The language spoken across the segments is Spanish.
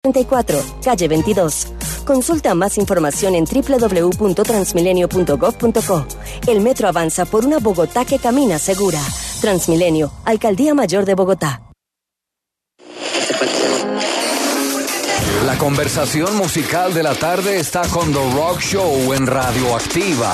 34, calle 22. Consulta más información en www.transmilenio.gov.co. El metro avanza por una Bogotá que camina segura. Transmilenio, Alcaldía Mayor de Bogotá. La conversación musical de la tarde está con The Rock Show en Radioactiva.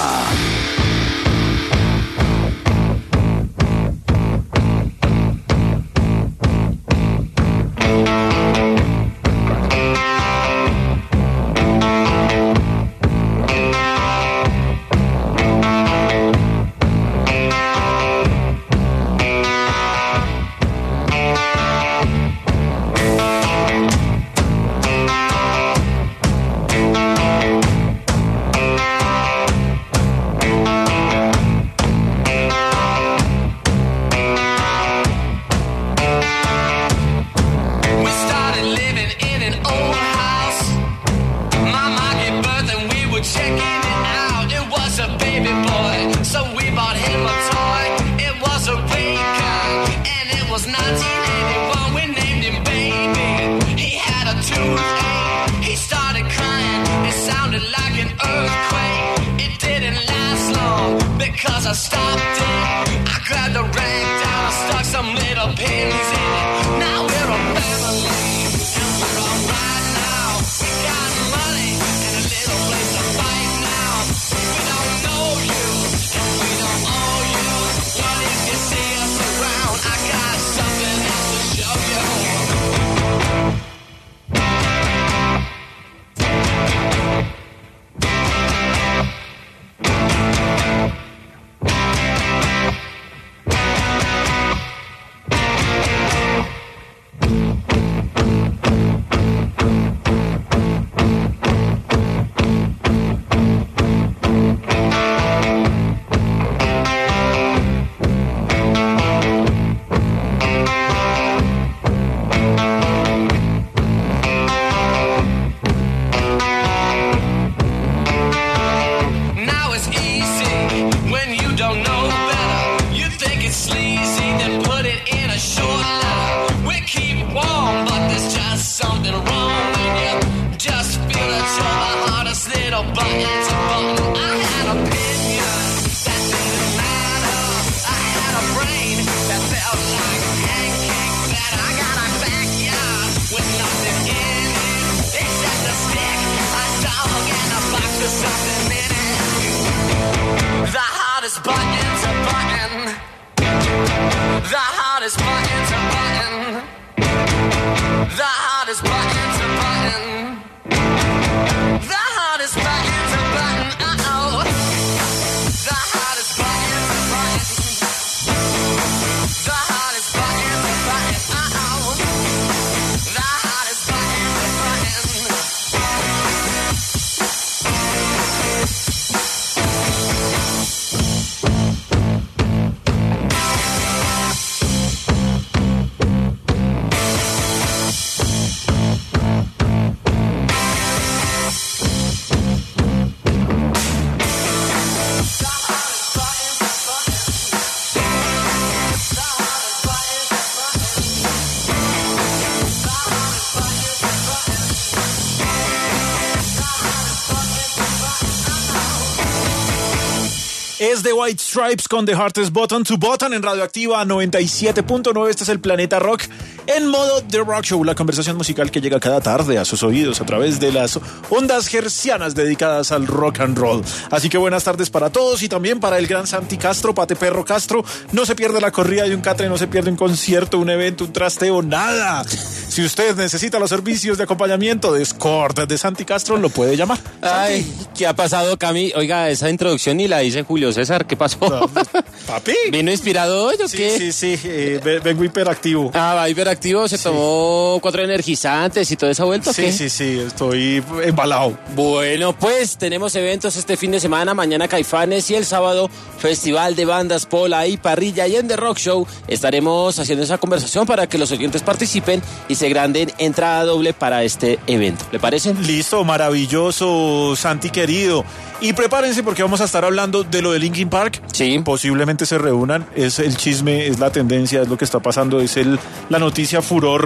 Es The White Stripes con The Hardest Button to Button en Radioactiva 97.9. Este es el Planeta Rock en modo The Rock Show, la conversación musical que llega cada tarde a sus oídos a través de las ondas hercianas dedicadas al rock and roll. Así que buenas tardes para todos y también para el gran Santi Castro, Pate Perro Castro. No se pierde la corrida de un catre, no se pierde un concierto, un evento, un trasteo, nada. Si usted necesita los servicios de acompañamiento de escort de Santi Castro, lo puede llamar. Ay, ¿qué ha pasado, Cami? Oiga, esa introducción ni la dice Julio César, ¿qué pasó? No, ¿papi? ¿Vino inspirado hoy o qué? Sí, vengo hiperactivo. Ah, va hiperactivo, se tomó 4 energizantes y toda esa vuelta, ¿o qué? Sí, estoy embalado. Bueno, pues tenemos eventos este fin de semana, mañana Caifanes y el sábado Festival de Bandas, Pola y Parrilla, y en The Rock Show estaremos haciendo esa conversación para que los oyentes participen y se granden entrada doble para este evento. ¿Le parece? Listo, maravilloso, Santi querido. Y prepárense porque vamos a estar hablando de lo de Linkin Park. Sí. Posiblemente se reúnan, es el chisme, es la tendencia, es lo que está pasando, es la noticia furor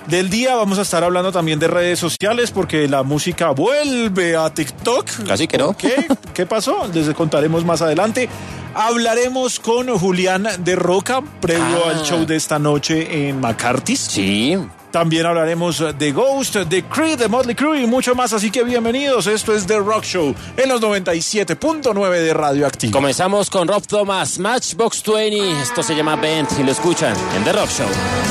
del día. Vamos a estar hablando también de redes sociales porque la música vuelve a TikTok. Casi que no. ¿Qué pasó? Les contaremos más adelante. Hablaremos con Julián de Roca, previo al show de esta noche en McCarthy's. Sí. También hablaremos de Ghost, de Creed, de Motley Crue y mucho más, así que bienvenidos. Esto es The Rock Show en los 97.9 de Radioactiva. Comenzamos con Rob Thomas, Matchbox 20. Esto se llama Bent y lo escuchan en The Rock Show.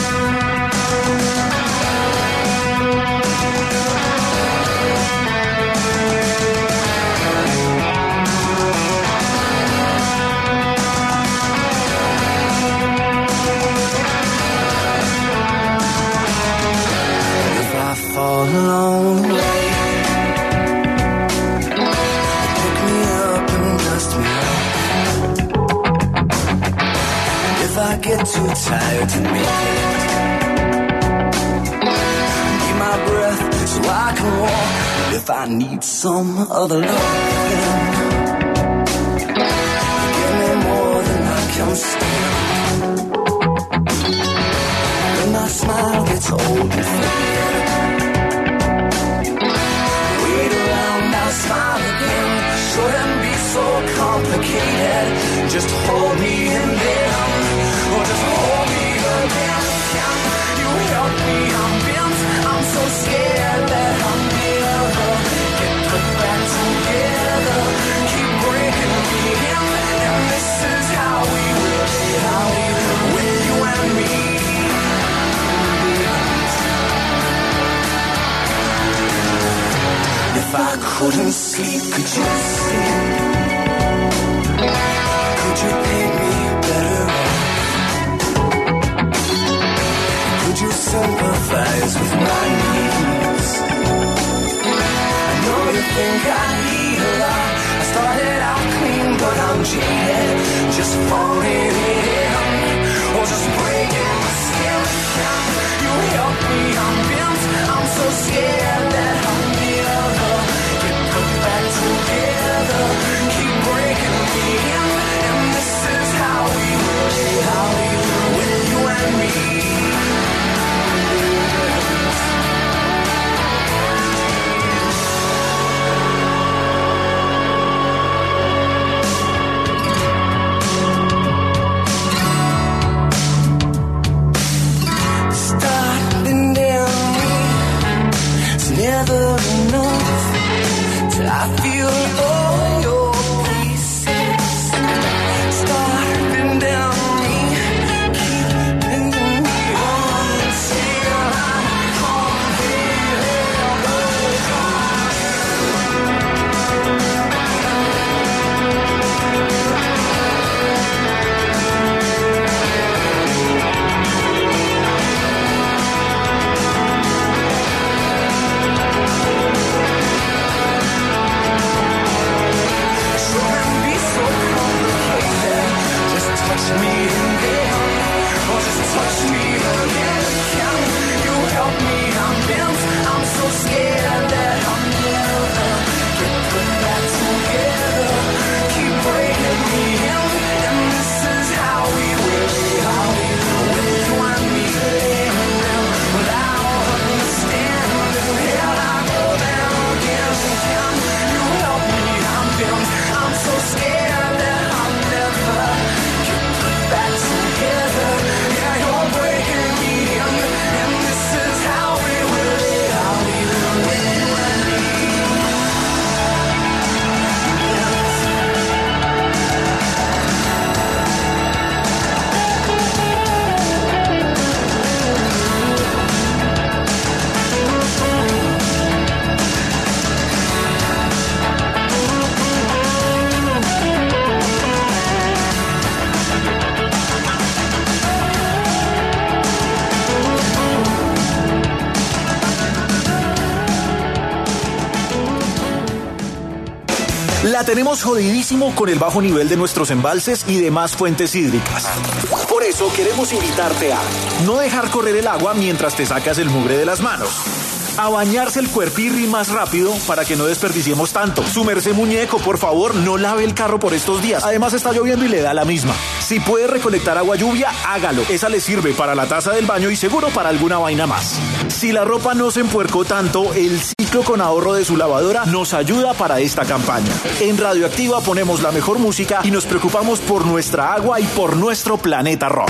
Along the way, pick me up and dust me off. If I get too tired to make it, need my breath so I can walk. If I need some other love, give me more than I can stand. When my smile gets old and faded, smile again, shouldn't be so complicated. Just hold me in there, or just hold me again. Can you help me? I'm bent, I'm so scared that I'll never get put back together. Keep breaking me in, and this is how we will be, with you and me. If I couldn't sleep, could you sleep? Could you make me better off? Could you sympathize with my needs? I know you think I need a lot. I started out clean, but I'm jaded. Just falling in, or just breaking my skin. Can you help me? I'm bent, I'm so scared that I'll never get put back together. Keep breaking me in, and this is how we will, with you and me. Starting down me, it's never enough till I feel all your pieces. Starting down me, keeping me on until I'm completely touch me in there, or just touch me again. Can you help me? I'm bent, I'm so scared that I'll never get put back together. Keep breaking me in, and this is how we will be, with you and me. Without understanding, here I go down again. Can you help me? I'm bent, I'm so scared that I'll never back together. Yeah, you're breaking me in, and this is how we will live, with you and me. La tenemos jodidísimo con el bajo nivel de nuestros embalses y demás fuentes hídricas. Por eso queremos invitarte a no dejar correr el agua mientras te sacas el mugre de las manos, A bañarse el cuerpirri más rápido para que no desperdiciemos tanto. Su merced muñeco, por favor, no lave el carro por estos días. Además está lloviendo y le da la misma. Si puede recolectar agua lluvia, hágalo. Esa le sirve para la taza del baño y seguro para alguna vaina más. Si la ropa no se empuercó tanto, el ciclo con ahorro de su lavadora nos ayuda para esta campaña. En Radioactiva ponemos la mejor música y nos preocupamos por nuestra agua y por nuestro planeta rock.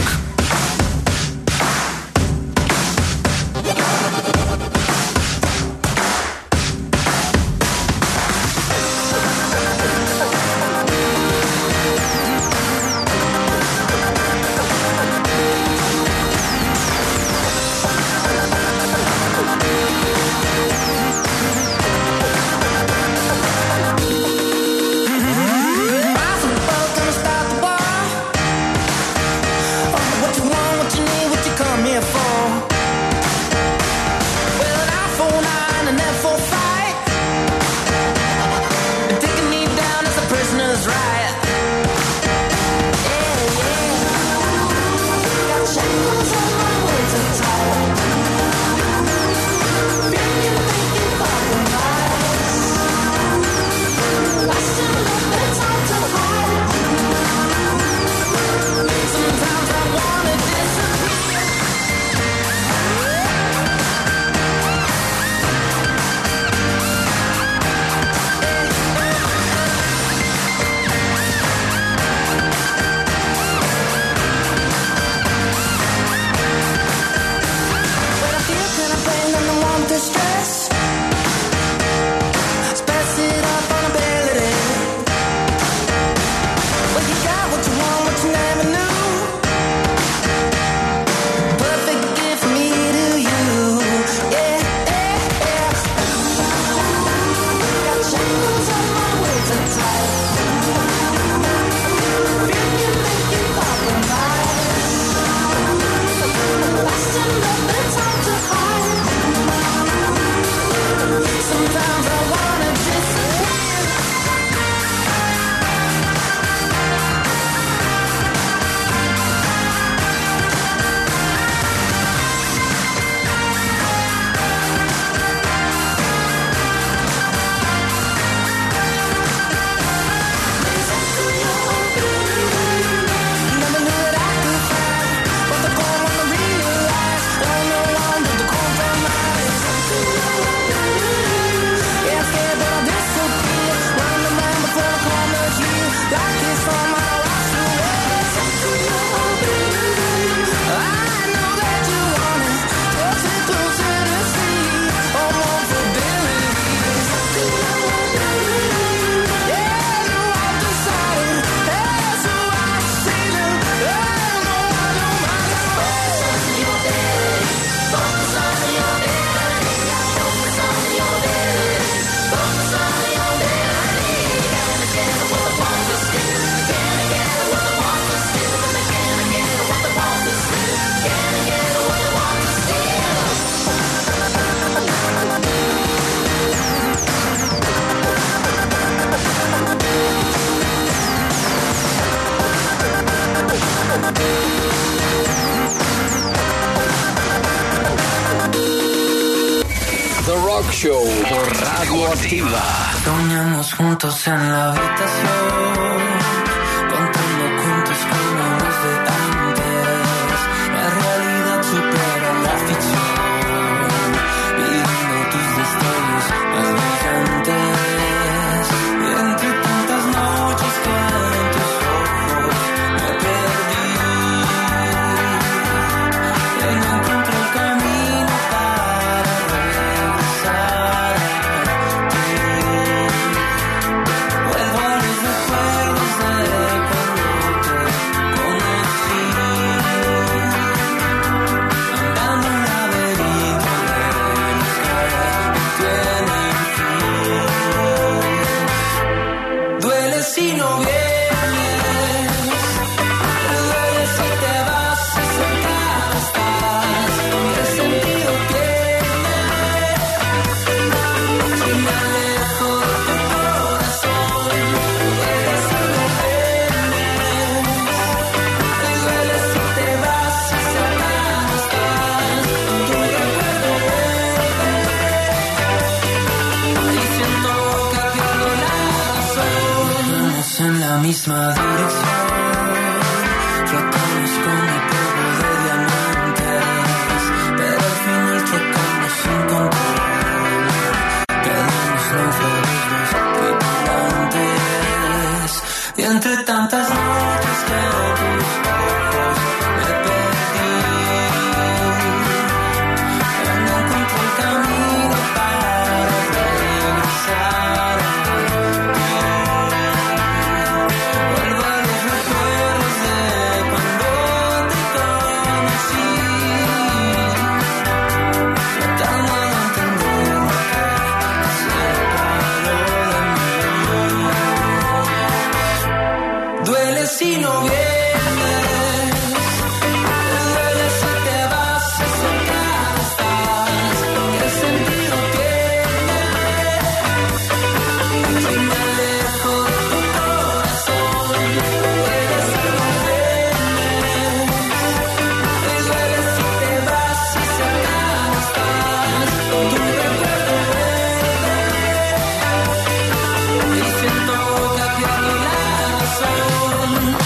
Show por Radioactiva. Soñamos juntos en la habitación, contando cuentos como los de antes. La realidad supera la ficción, viviendo tus destellos más brillantes. Y entre tantas noches que en tus ojos me perdí, y no encontré el camino para regresar a ti. Vuelvo a los recuerdos de cuando te conocí, andando en un laberinto de los que no tienen fin. Duele si no vienes, duele si te vas y cerca no estás. ¿Qué sentido tiene si me alejo de tu corazón? Duele si no vienes, duele si te vas y cerca no estás. Tu recuerdo vuelve. misma dirección. Flotamos como polvo de diamantes, pero al final chocamos sin control. Quedamos náufragos los tripulantes. Y entre tantas noches que en tus ojos me perdí, no encontré el camino para regresar. Vuelvo a los recuerdos de cuando te conocí, tratando de entender lo que separó de mí. Duele si no vienes, duele si te vas, eso que estás, ¿qué sentido tiene? Si me alejo de tu corazón, duele si no vienes, duele si te vas, si cercano estás, tu recuerdo vuelve, y siento que pierdo la razón.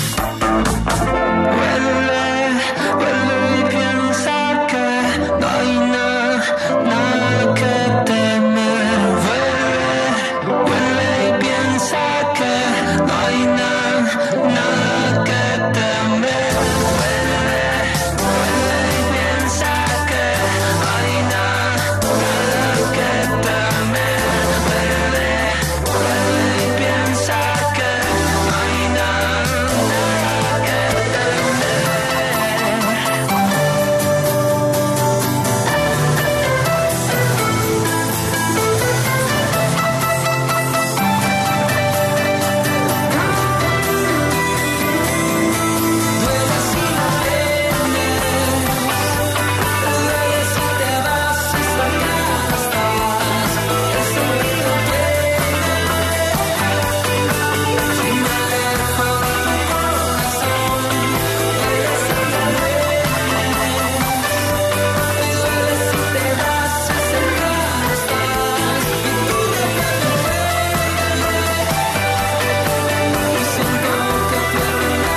Vuelve y piensa que no hay nada que temer. Vuelve y piensa que no hay nada que temer. Vuelve y piensa que no hay nada que temer. Vuelve y piensa que no hay nada que temer. Duele si no vienes, duele si te vas, si cercano estás, ¿qué sentido tiene? Si me alejo de tu corazón, duele si no vienes, duele si te vas, si cercano estás, y tu recuerdo vuelve, y siento que pierdo la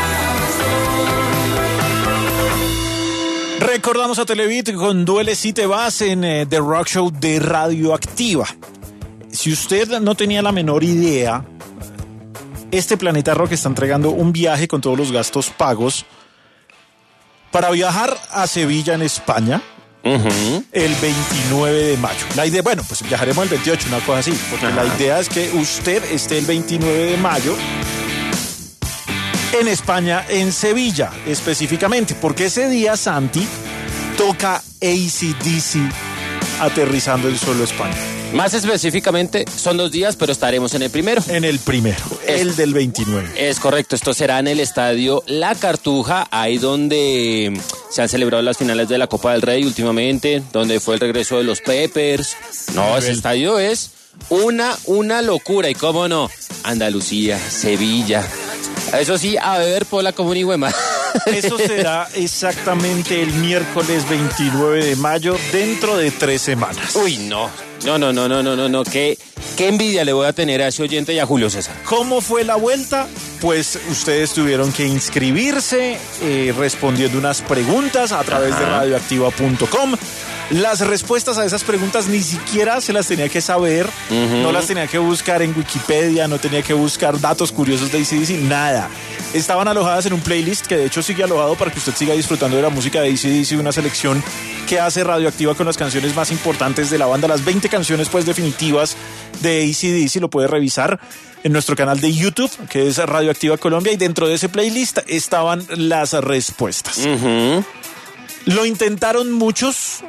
razón. Recordamos a Televit con Duele si te vas en The Rock Show de Radioactiva. Si usted no tenía la menor idea, este Planeta Rock está entregando un viaje con todos los gastos pagos para viajar a Sevilla, en España, el 29 de mayo. La idea, bueno, pues viajaremos el 28, una cosa así, porque la idea es que usted esté el 29 de mayo en España, en Sevilla específicamente, porque ese día, Santi, toca AC/DC aterrizando en suelo España. Más específicamente, son 2 días, pero estaremos en el primero. En el primero, el del 29. Es correcto, esto será en el estadio La Cartuja, ahí donde se han celebrado las finales de la Copa del Rey últimamente, donde fue el regreso de los Peppers. No, ese estadio es una locura, y cómo no, Andalucía, Sevilla. Eso sí, a beber pola como un hijuema. Eso será exactamente el miércoles 29 de mayo, dentro de 3 semanas. Uy, no. Qué envidia le voy a tener a ese oyente y a Julio César. ¿Cómo fue la vuelta? Pues ustedes tuvieron que inscribirse respondiendo unas preguntas a través de radioactiva.com. Las respuestas a esas preguntas ni siquiera se las tenía que saber, no las tenía que buscar en Wikipedia, no tenía que buscar datos curiosos de AC/DC, nada. Estaban alojadas en un playlist que de hecho sigue alojado para que usted siga disfrutando de la música de AC/DC, una selección que hace Radioactiva con las canciones más importantes de la banda, las 20 canciones pues definitivas de AC/DC. Lo puede revisar en nuestro canal de YouTube, que es Radioactiva Colombia, y dentro de ese playlist estaban las respuestas. Lo intentaron muchos.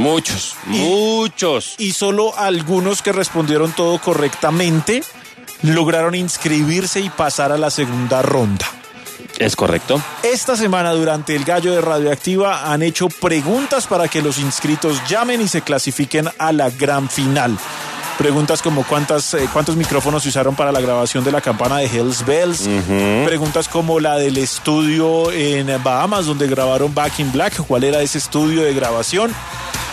Y solo algunos que respondieron todo correctamente lograron inscribirse y pasar a la segunda ronda. Es correcto. Esta semana, durante el Gallo de Radioactiva, han hecho preguntas para que los inscritos llamen y se clasifiquen a la gran final. Preguntas como cuántos micrófonos se usaron para la grabación de la campana de Hells Bells. Preguntas como la del estudio en Bahamas donde grabaron Back in Black. ¿Cuál era ese estudio de grabación?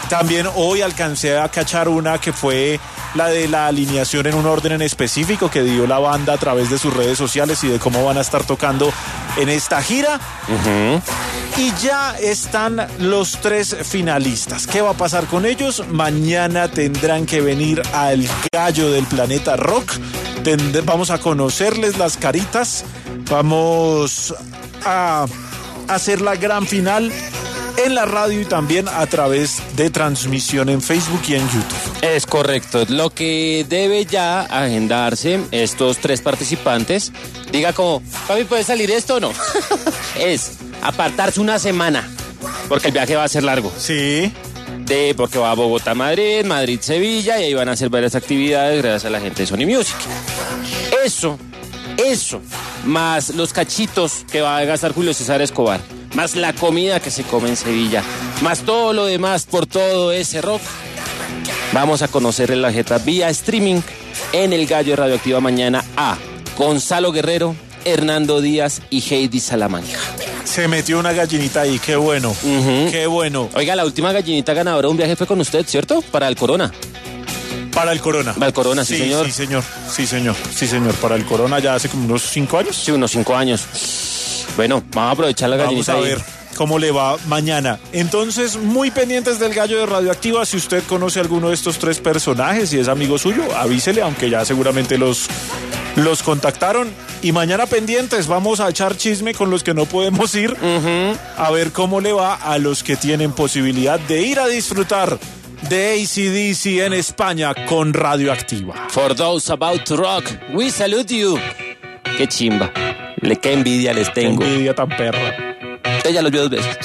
También hoy alcancé a cachar una que fue la de la alineación en un orden en específico que dio la banda a través de sus redes sociales y de cómo van a estar tocando en esta gira. Y ya están los 3 finalistas. ¿Qué va a pasar con ellos? Mañana tendrán que venir al Gallo del Planeta Rock. Vamos a conocerles las caritas. Vamos a hacer la gran final en la radio y también a través de transmisión en Facebook y en YouTube. Es correcto. Lo que debe ya agendarse estos 3 participantes, diga como, papi, ¿puede salir esto o no? Es apartarse una semana, porque el viaje va a ser largo. Sí. Porque va a Bogotá, Madrid, Madrid, Sevilla, y ahí van a hacer varias actividades gracias a la gente de Sony Music. Eso, más los cachitos que va a gastar Julio César Escobar, más la comida que se come en Sevilla, más todo lo demás por todo ese rock. Vamos a conocerle la jeta vía streaming en el Gallo de Radioactiva mañana a Gonzalo Guerrero, Hernando Díaz y Heidi Salamanca. Se metió una gallinita ahí, qué bueno, qué bueno. Oiga, la última gallinita ganadora de un viaje fue con usted, ¿cierto? Para el Corona. Para el Corona. Para el Corona, sí, señor. Sí, señor. Para el Corona ya hace como unos 5 años. Sí, unos 5 años. Bueno, vamos a aprovechar la gallinita. Vamos a ver cómo le va mañana. Entonces, muy pendientes del Gallo de Radioactiva. Si usted conoce alguno de estos 3 personajes y es amigo suyo, avísele, aunque ya seguramente los contactaron. Y mañana pendientes, vamos a echar chisme con los que no podemos ir. A ver cómo le va a los que tienen posibilidad de ir a disfrutar de AC/DC en España con Radioactiva. For those about to rock, we salute you. Qué chimba. Qué envidia les tengo. Qué envidia tan perra. Ella los vio 2 veces.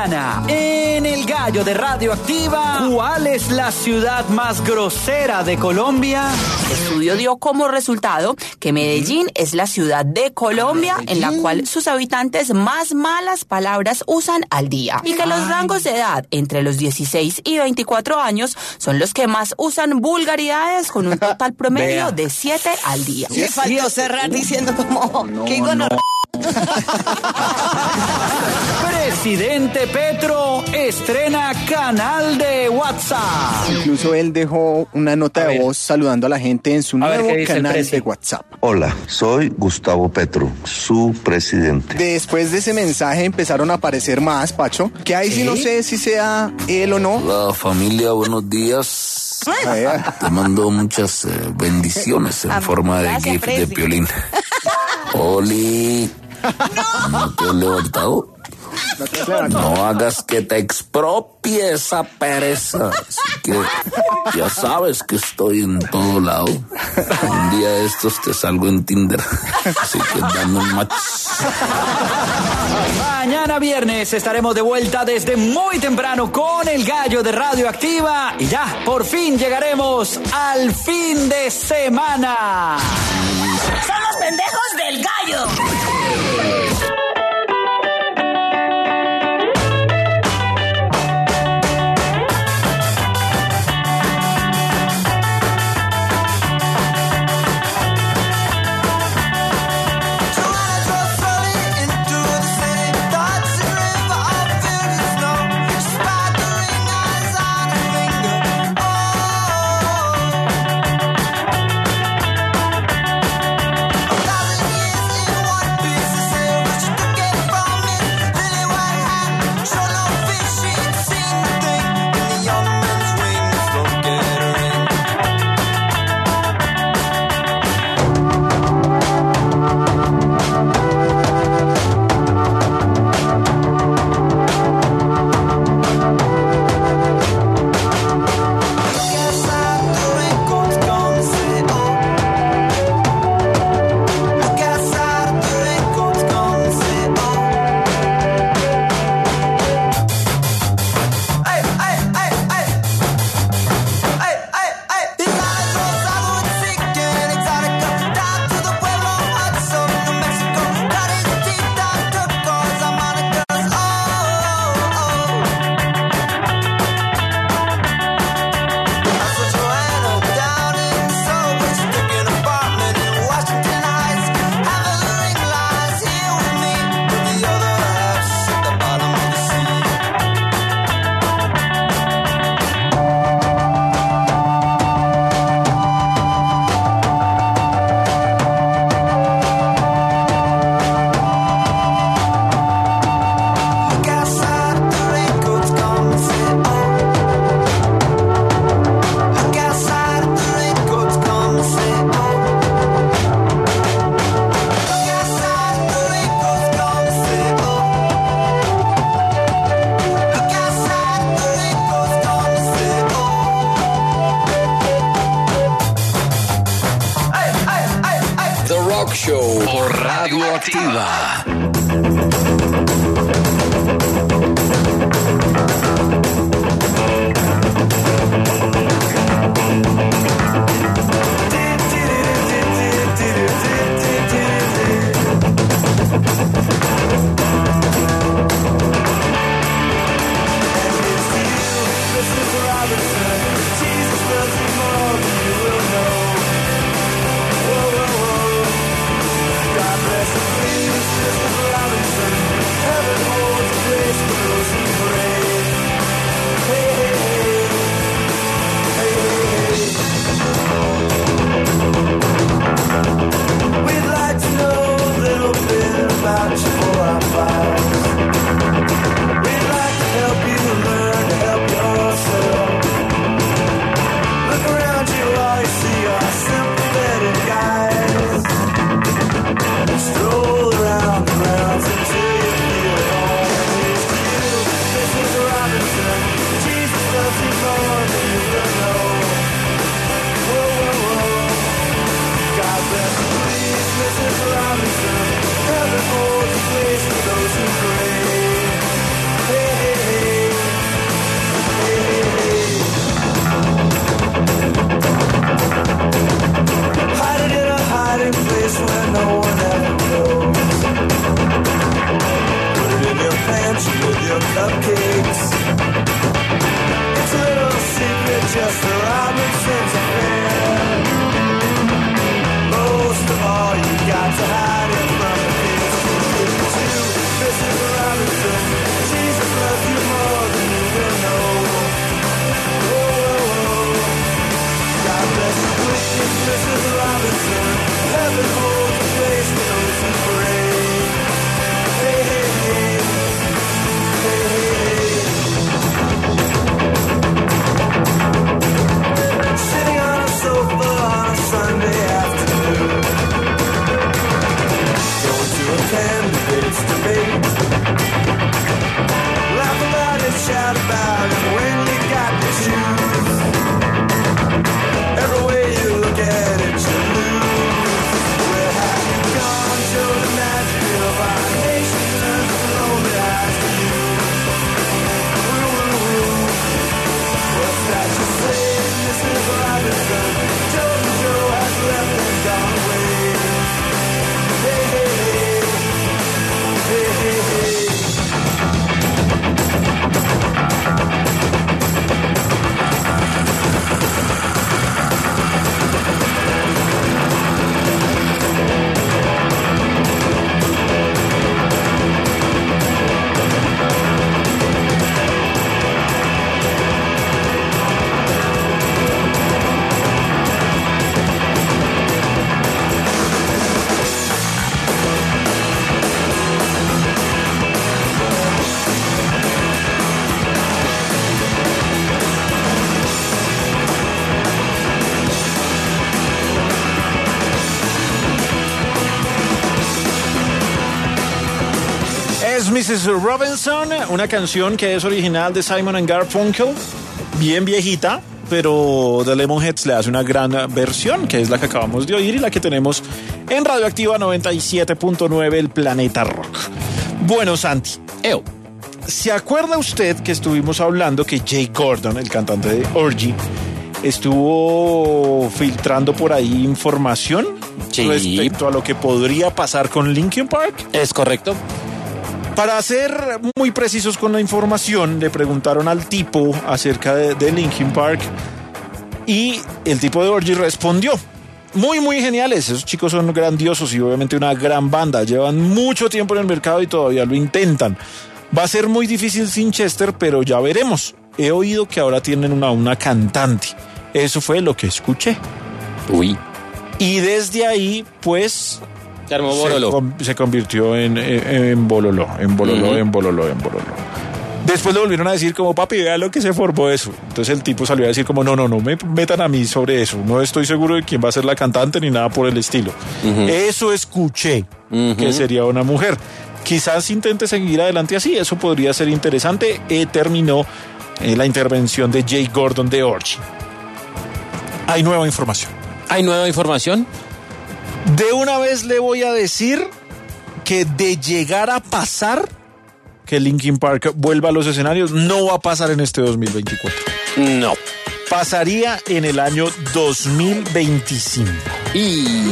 semana, en El Gallo de Radioactiva, ¿cuál es la ciudad más grosera de Colombia? El estudio dio como resultado que Medellín es la ciudad de Colombia en la cual sus habitantes más malas palabras usan al día. Y que los rangos de edad entre los 16 y 24 años son los que más usan vulgaridades con un total promedio de 7 al día. Le faltó cerrar diciendo como... ¿qué gonorrea? Presidente Petro estrena canal de WhatsApp. Incluso él dejó una nota de voz saludando a la gente en su nuevo canal de WhatsApp. Hola, soy Gustavo Petro, su presidente. Después de ese mensaje empezaron a aparecer más, Pacho, que ahí sí no sé si sea él o no. Hola familia, buenos días. Te mando muchas bendiciones en forma de GIF de Piolín. Oli, ¿no te has levantado? No hagas que te expropie esa pereza. Así que ya sabes que estoy en todo lado. Un día de estos te salgo en Tinder. Así que dame un match. Mañana viernes estaremos de vuelta desde muy temprano con El Gallo de Radioactiva. Y ya, por fin llegaremos al fin de semana. ¡Son los pendejos del gallo! Be es Mrs. Robinson, una canción que es original de Simon & Garfunkel, bien viejita, pero The Lemonheads le hace una gran versión, que es la que acabamos de oír y la que tenemos en Radioactiva 97.9, el Planeta Rock. Bueno, Santi. ¿Se acuerda usted que estuvimos hablando que Jay Gordon, el cantante de Orgy, estuvo filtrando por ahí información respecto a lo que podría pasar con Linkin Park? Es correcto. Para ser muy precisos con la información, le preguntaron al tipo acerca de Linkin Park y el tipo de Orgy respondió. Muy, muy geniales. Esos chicos son grandiosos y obviamente una gran banda. Llevan mucho tiempo en el mercado y todavía lo intentan. Va a ser muy difícil sin Chester, pero ya veremos. He oído que ahora tienen una cantante. Eso fue lo que escuché. Uy. Y desde ahí, pues... Se armó Bololo. Se convirtió en Bololo, en Bololo, en Bololo. Después le volvieron a decir como, papi, vea lo que se formó eso. Entonces el tipo salió a decir como, no me metan a mí sobre eso. No estoy seguro de quién va a ser la cantante ni nada por el estilo. Eso escuché, que sería una mujer. Quizás intente seguir adelante así, eso podría ser interesante. Terminó la intervención de Jay Gordon de Orgy. Hay nueva información. ¿Hay nueva información? De una vez le voy a decir que de llegar a pasar que Linkin Park vuelva a los escenarios, no va a pasar en este 2024. No. Pasaría en el año 2025. Y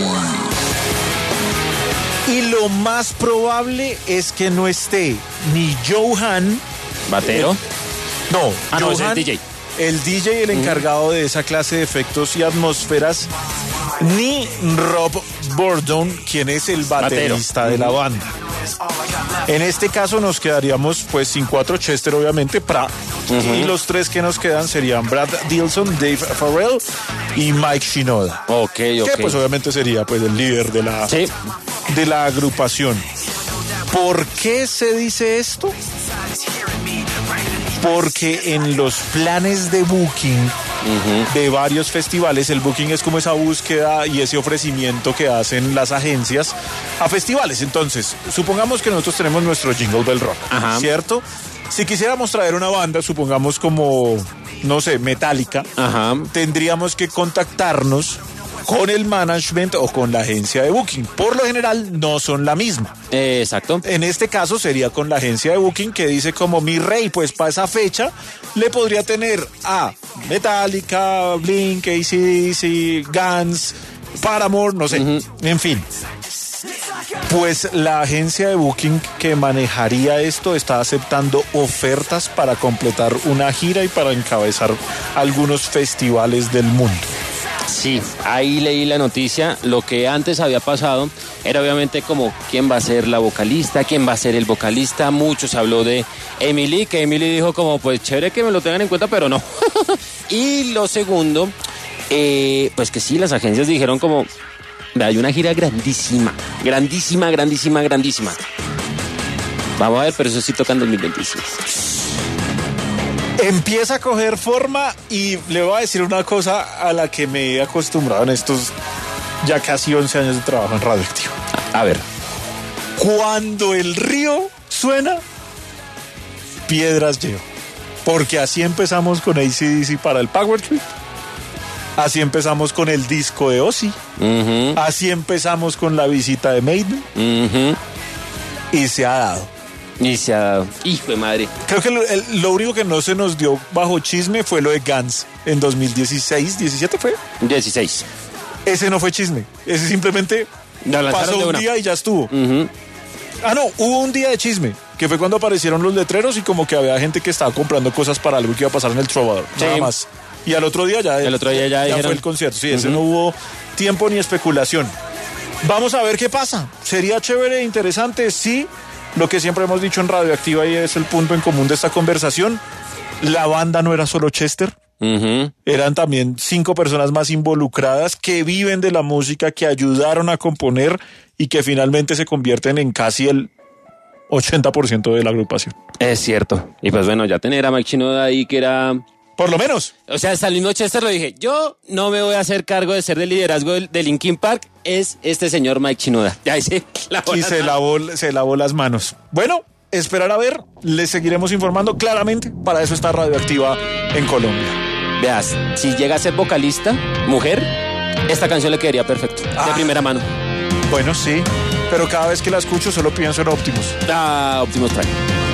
lo más probable es que no esté ni Johan... ¿Batero? No, no, es el DJ. El DJ, el encargado de esa clase de efectos y atmósferas, ni Rob Bordon, quien es el baterista de la banda. En este caso nos quedaríamos pues sin 4, Chester obviamente, y los 3 que nos quedan serían Brad Dilson, Dave Farrell y Mike Shinoda. Que pues obviamente sería pues el líder de la agrupación. ¿Por qué se dice esto? Porque en los planes de booking de varios festivales, el booking es como esa búsqueda y ese ofrecimiento que hacen las agencias a festivales. Entonces, supongamos que nosotros tenemos nuestro Jingle Bell Rock, ¿cierto? Si quisiéramos traer una banda, supongamos como, no sé, Metallica, tendríamos que contactarnos con el management o con la agencia de booking. Por lo general no son la misma. Exacto. En este caso sería con la agencia de booking que dice como mi rey, pues para esa fecha le podría tener a Metallica, Blink, AC/DC, Guns, Paramore, no sé, en fin. Pues la agencia de booking que manejaría esto está aceptando ofertas para completar una gira y para encabezar algunos festivales del mundo. Sí, ahí leí la noticia. Lo que antes había pasado era obviamente como quién va a ser la vocalista, quién va a ser el vocalista. Muchos habló de Emily, que Emily dijo como pues chévere que me lo tengan en cuenta, pero no. Y lo segundo, pues que sí, las agencias dijeron como hay una gira grandísima. Vamos a ver, pero eso sí toca en 2026. Empieza a coger forma y le voy a decir una cosa a la que me he acostumbrado en estos ya casi 11 años de trabajo en Radioactiva. A ver. Cuando el río suena, piedras lleva. Porque así empezamos con AC/DC para el Power Trip. Así empezamos con el disco de Ozzy. Así empezamos con la visita de Maiden. Y se ha dado. Hijo de madre. Creo que lo único que no se nos dio bajo chisme fue lo de Guns en 2016, 17 fue. 16. Ese no fue chisme. Ese simplemente pasó un día y ya estuvo. No, hubo un día de chisme, que fue cuando aparecieron los letreros y como que había gente que estaba comprando cosas para algo que iba a pasar en el Trovador. Sí. Nada más. Y al otro día ya fue el concierto. Sí, ese no hubo tiempo ni especulación. Vamos a ver qué pasa. Sería chévere, interesante, sí. Lo que siempre hemos dicho en Radioactiva y es el punto en común de esta conversación, la banda no era solo Chester, eran también 5 personas más involucradas que viven de la música, que ayudaron a componer y que finalmente se convierten en casi el 80% de la agrupación. Es cierto. Y pues bueno, ya tener a Mike Shinoda ahí que era... Por lo menos. O sea, hasta el mismo Chester lo dije, yo no me voy a hacer cargo de ser del liderazgo de Linkin Park, es este señor Mike Shinoda. Ya dice, se lavó las manos. Bueno, esperar a ver, les seguiremos informando claramente. Para eso está Radioactiva en Colombia. Veas, si llega a ser vocalista, mujer, esta canción le quedaría perfecto, de primera mano. Bueno, sí, pero cada vez que la escucho solo pienso en Optimus. Optimus Prime.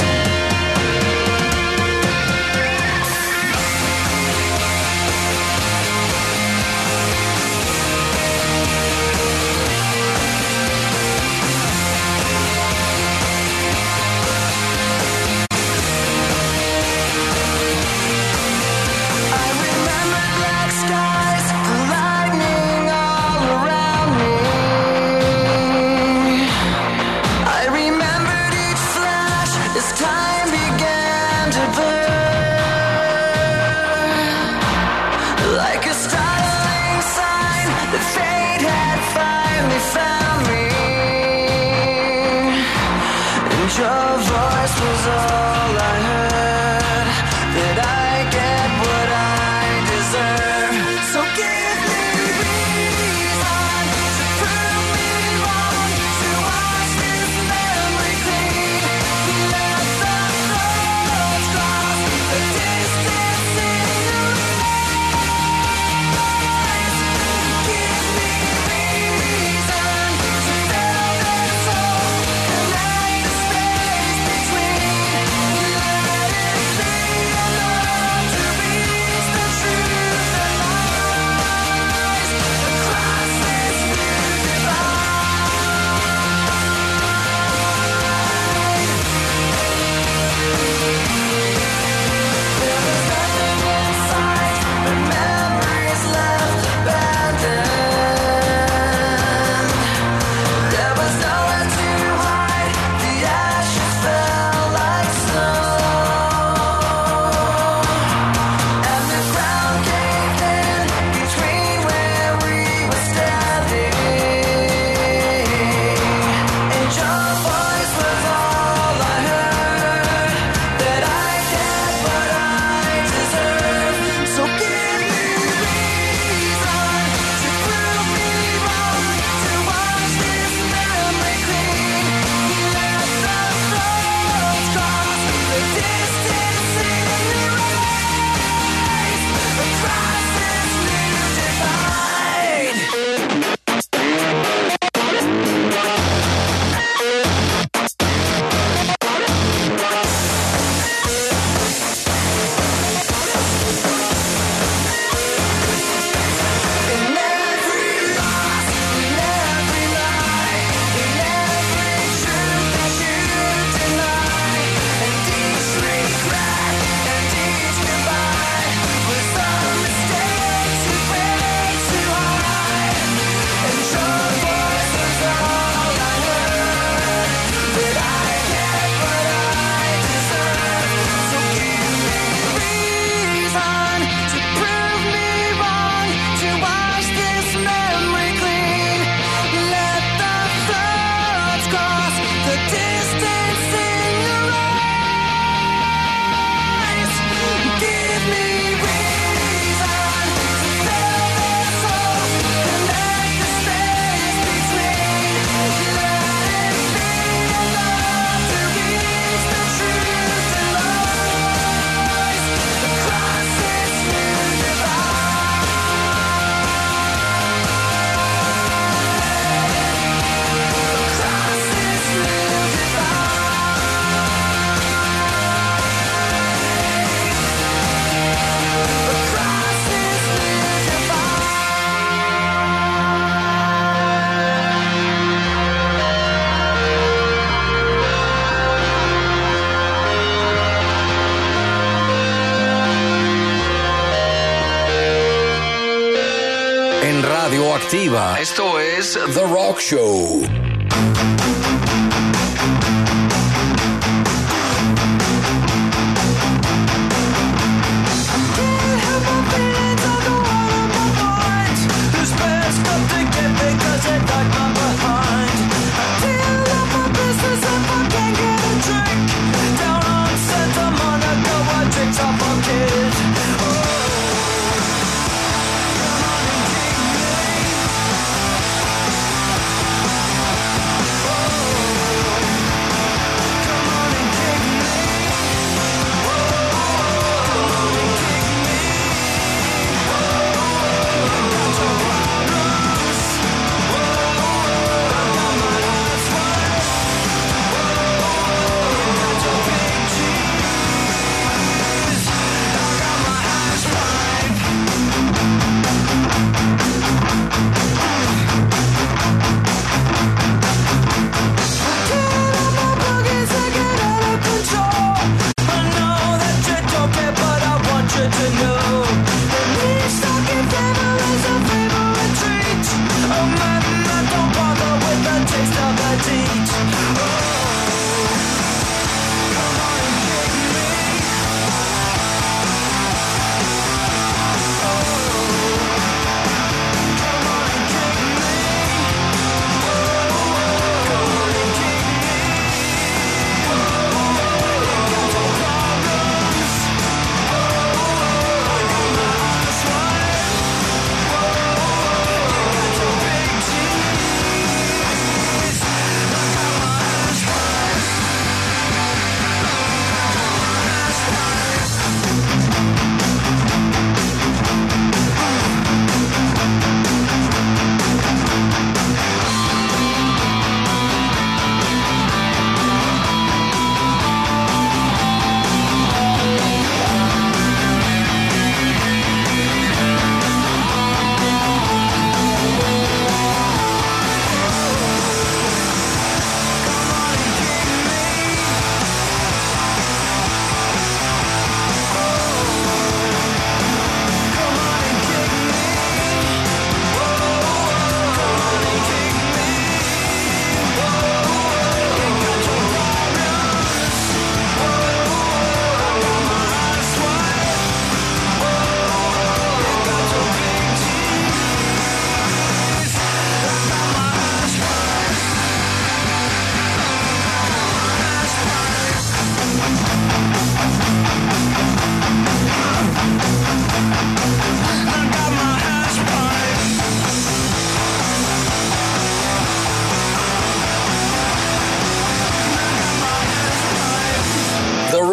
Radioactiva. Esto es The Rock Show. Oh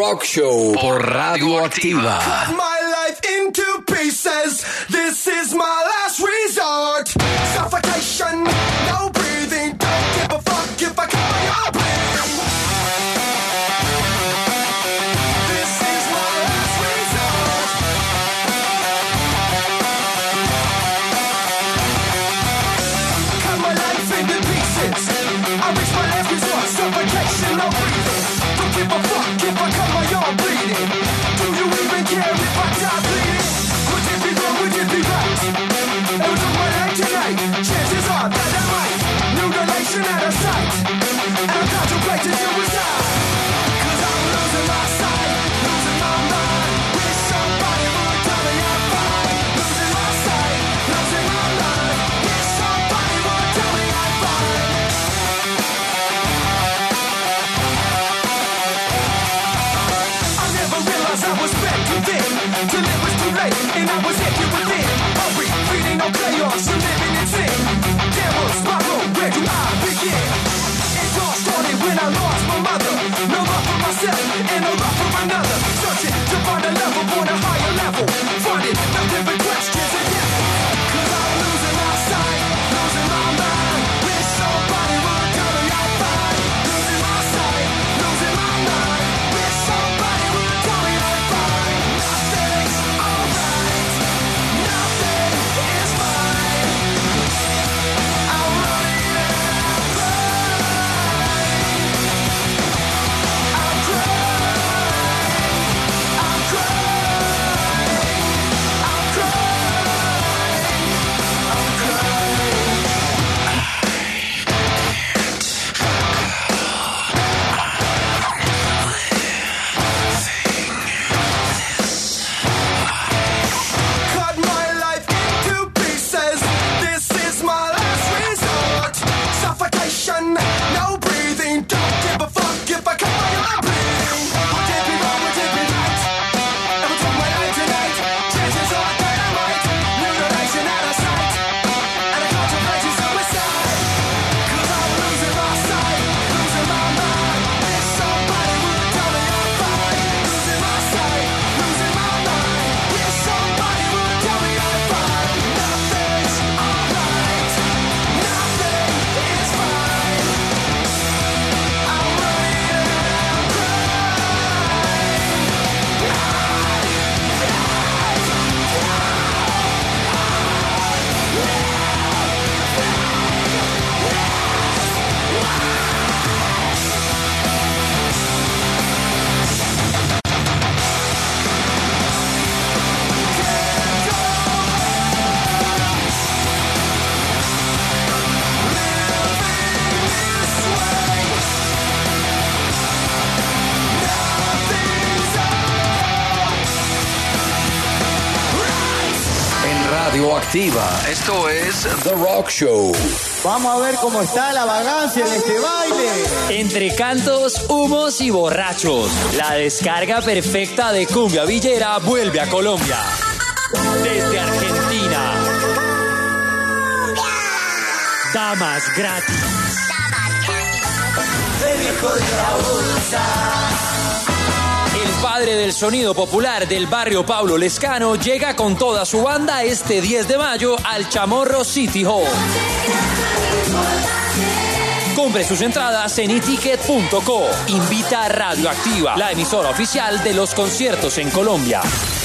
Rock Show por Radio Activa. Cut my life into pieces. This is my last resort. Suffocation, no breathing. Don't give a fuck if I cut my arm bleeding. This is my last resort. Cut my life into pieces. I reach my last resort. Suffocation, no breathing. Don't give a fuck if I cut my arm bleeding. Do you even care if I die bleeding? Would it be wrong, would it be right? It was on my night tonight. Chances are that I might. Mutilation out of sight. And I'm contemplating suicide. Cause I'm losing my sight. Losing my mind. Wish somebody would tell me I'm fine. Losing my sight. Losing my mind. Wish somebody would tell me I'm fine. I never realized I was back within. Till it was too late and I was empty within. Hurry, feeding no chaos, you're living in sin. There was my road, where do I begin? It all started when I lost my mother. No love for myself and no love for another. Searching to find a level on a higher level. Finding nothing but questions and devils. Cause I'm losing my sight, losing my mind. Wish somebody would tell me I'm fine. Losing my sight, losing my mind. Wish somebody would tell me I'm fine. Nothing's alright. Nothing is fine. I'm running and I'm crying. I'm crying. I'm crying. I'm crying. I'm crying. Cut my life into pieces. This is my last resort. Suffocation, no breathing. Don't give a fuck if I cut my arm bleeding. Would it be wrong? Would it be right? It was on my night tonight. Chances are that I might. Mutilation out of sight. And I contemplating suicide. Cause I'm losing my sight. Losing my mind. Wish somebody would tell me I'm fine. Losing my sight. Losing my mind. Wish somebody would tell me I'm fine. Nothing's alright. Nothing is fine. I'm running and I'm En Radio Activa, esto es The Rock Show. Vamos a ver cómo está la vagancia en este baile. Entre cantos, humos y borrachos, la descarga perfecta de cumbia villera vuelve a Colombia. Desde Argentina. Damas gratis. El padre del sonido popular del barrio Pablo Lescano llega con toda su banda este 10 de mayo al Chamorro City Hall. Compre sus entradas en eticket.co. Invita a Radio Activa, la emisora oficial de los conciertos en Colombia.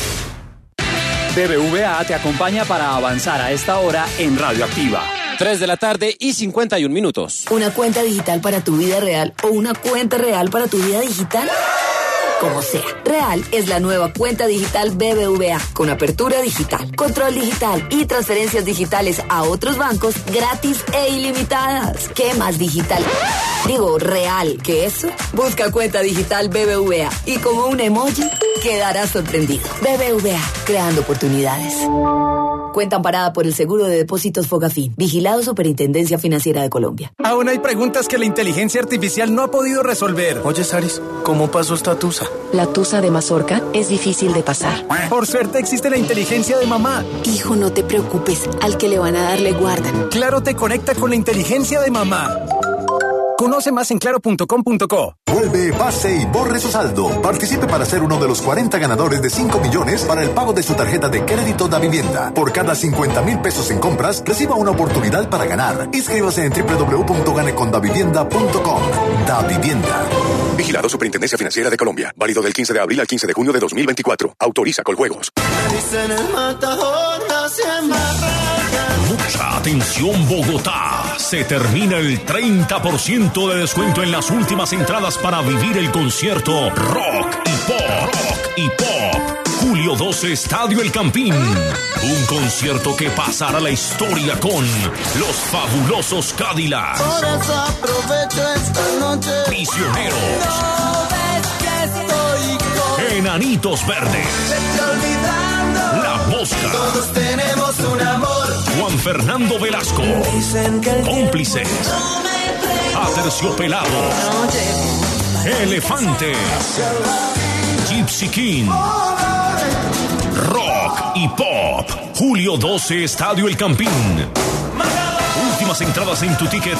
BBVA te acompaña para avanzar a esta hora en Radio Activa. 3 de la tarde y 51 minutos. ¿Una cuenta digital para tu vida real o una cuenta real para tu vida digital? Como sea, Real es la nueva cuenta digital BBVA con apertura digital, control digital y transferencias digitales a otros bancos gratis e ilimitadas. ¿Qué más digital? Digo, real que eso. Busca cuenta digital BBVA y como un emoji quedarás sorprendido. BBVA, creando oportunidades. Cuenta amparada por el Seguro de Depósitos Fogafín. Vigilado Superintendencia Financiera de Colombia. Aún hay preguntas que la inteligencia artificial no ha podido resolver. Oye, Saris, ¿cómo pasó esta tusa? La tusa de mazorca es difícil de pasar. Por suerte existe la inteligencia de mamá. Hijo, no te preocupes. Al que le van a dar le guardan. Claro te conecta con la inteligencia de mamá. Conoce más en claro.com.co. Vuelve, pase y borre su saldo. Participe para ser uno de los 40 ganadores de 5 millones para el pago de su tarjeta de crédito Da Vivienda. Por cada 50,000 pesos en compras, reciba una oportunidad para ganar. Inscríbase en www.ganecondavivienda.com. Da Vivienda. Vigilado Superintendencia Financiera de Colombia. Válido del 15 de abril al 15 de junio de 2024. Autoriza Coljuegos. Mucha atención, Bogotá. Se termina el 30% de descuento en las últimas entradas para vivir el concierto Rock y Pop. Julio 12, Estadio El Campín. Un concierto que pasará a la historia con los fabulosos Cadillacs. Por eso aprovecho esta noche. Prisioneros. Enanitos Verdes. La Mosca. Todos tenemos un amor. Juan Fernando Velasco. Cómplices. Aterciopelado. Elefantes. Gypsy King. Rock y Pop. Julio 12, Estadio El Campín. Últimas entradas en tu ticket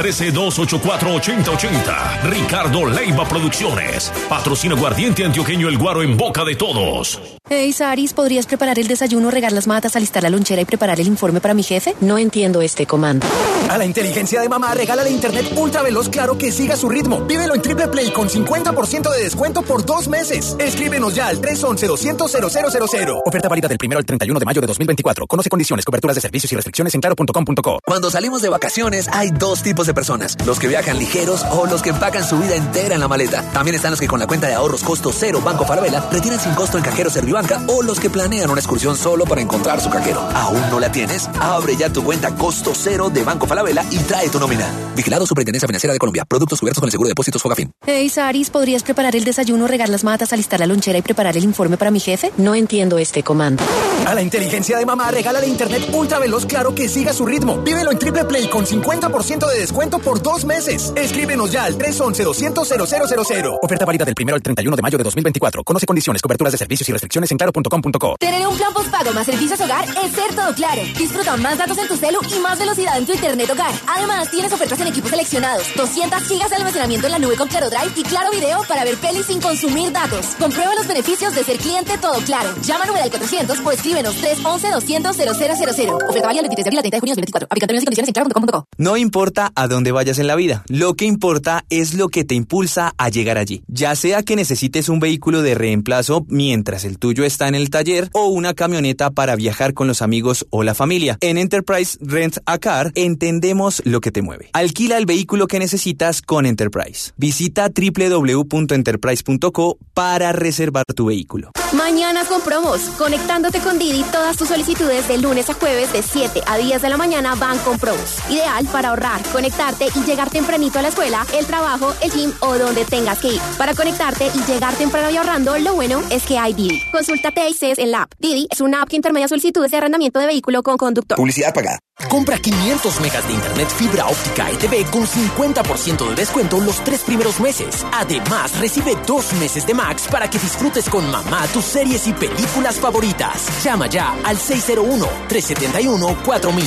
313-284-8080. Ricardo Leiva Producciones. Patrocina Aguardiente Antioqueño El Guaro en boca de todos. Hey, Saris, ¿podrías preparar el desayuno, regar las matas, alistar la lonchera y preparar el informe para mi jefe? No entiendo este comando. A la inteligencia de mamá, regálale internet ultra veloz claro que siga su ritmo. Vívelo en Triple Play con 50% de descuento por 2 meses. Escríbenos ya al 311-200-0000. Oferta válida del 1 al 31 de mayo de 2024. Conoce condiciones, coberturas de servicios y restricciones en claro.com.co. Cuando salimos de vacaciones hay 2 tipos de personas: los que viajan ligeros o los que empacan su vida entera en la maleta. También están los que con la cuenta de ahorros costo cero Banco Falabella retiran sin costo en cajero Servibanca, o los que planean una excursión solo para encontrar su cajero. ¿Aún no la tienes? Abre ya tu cuenta costo cero de Banco Falabella y trae tu nómina. Vigilado Superintendencia Financiera de Colombia. Productos cubiertos con el seguro de depósitos Fogafín. Hey, Saris, ¿podrías preparar el desayuno, regar las matas, alistar la lonchera y preparar el informe para mi jefe? No entiendo este comando. A la inteligencia de mamá, regálale internet ultra veloz claro que siga su ritmo. Vívelo en Triple Play con 50% de descuento por 2 meses. Escríbenos ya al 311-200-0000. Oferta válida del 1 al 31 de mayo de 2024. Conoce condiciones, coberturas de servicios y restricciones en claro.com.co. Tener un plan postpago más servicios hogar es ser todo claro. Disfruta más datos en tu celu y más velocidad en tu internet hogar. Además, tienes ofertas en equipos seleccionados, 200 gigas de almacenamiento en la nube con Claro Drive y Claro Video para ver pelis sin consumir datos. Comprueba los beneficios de ser cliente todo claro. Llama al numeral 400 o escríbenos 311-200-0000. Oferta válida del 23 de abril al 30 de junio de 2024. Aplica términos y condiciones en claro.com.co. No importa a dónde vayas en la vida, lo que importa es lo que te impulsa a llegar allí. Ya sea que necesites un vehículo de reemplazo mientras el tuyo está en el taller o una camioneta para viajar con los amigos o la familia. En Enterprise Rent a Car entendemos lo que te mueve. Alquila el vehículo que necesitas con Enterprise. Visita www.enterprise.co para reservar tu vehículo. Mañana con promos. Conectándote con Didi, todas tus solicitudes de lunes a jueves de 7 a 10 de la mañana van con promos. Ideal para ahorrar, conectarte y llegar tempranito a la escuela, el trabajo, el gym o donde tengas que ir. Para conectarte y llegar temprano y ahorrando, lo bueno es que hay Didi. Consulta TICs en la app. Didi es una app que intermedia solicitudes de arrendamiento de vehículo con conductor. Publicidad pagada. Compra 500 megas de internet fibra óptica ETV con 50% de descuento los 3 primeros meses. Además, recibe 2 meses de Max para que disfrutes con mamá tus series y películas favoritas. Llama ya al 601-371-4000.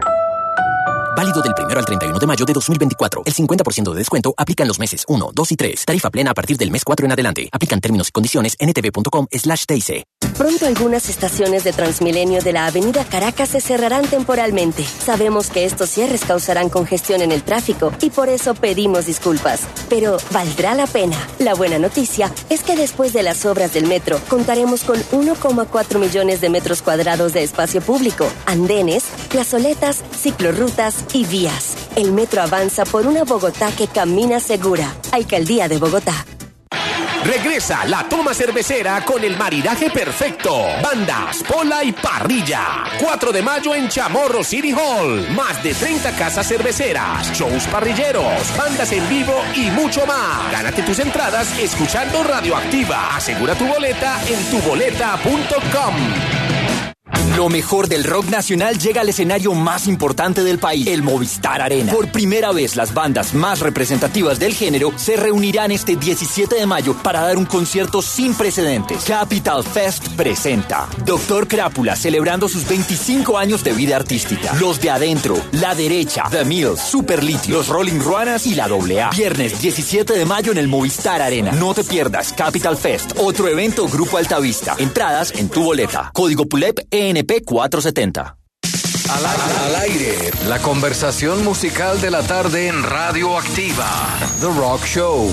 Válido del 1 al 31 de mayo de 2024. El 50% de descuento aplica en los meses 1, 2 y 3. Tarifa plena a partir del mes 4 en adelante. Aplican términos y condiciones en ntv.com/TIC. Pronto algunas estaciones de Transmilenio de la Avenida Caracas se cerrarán temporalmente. Sabemos que estos cierres causarán congestión en el tráfico y por eso pedimos disculpas. Pero valdrá la pena. La buena noticia es que después de las obras del metro contaremos con 1,4 millones de metros cuadrados de espacio público, andenes, plazoletas, ciclorrutas y vías. El metro avanza por una Bogotá que camina segura. Alcaldía de Bogotá. Regresa la toma cervecera con el maridaje perfecto. Bandas, pola y parrilla. 4 de mayo en Chamorro City Hall. Más de 30 casas cerveceras, shows parrilleros, bandas en vivo y mucho más. Gánate tus entradas escuchando Radioactiva. Asegura tu boleta en tuboleta.com. Lo mejor del rock nacional llega al escenario más importante del país, el Movistar Arena. Por primera vez, las bandas más representativas del género se reunirán este 17 de mayo para dar un concierto sin precedentes. Capital Fest presenta Dr. Crápula celebrando sus 25 años de vida artística. Los de Adentro, La Derecha, The Mills, Super Litio, Los Rolling Ruanas y la AA. Viernes 17 de mayo en el Movistar Arena. No te pierdas Capital Fest, otro evento Grupo Altavista. Entradas en tu boleta. Código PULEP ENP 470. Al aire, la conversación musical de la tarde en Radio Activa. The Rock Show.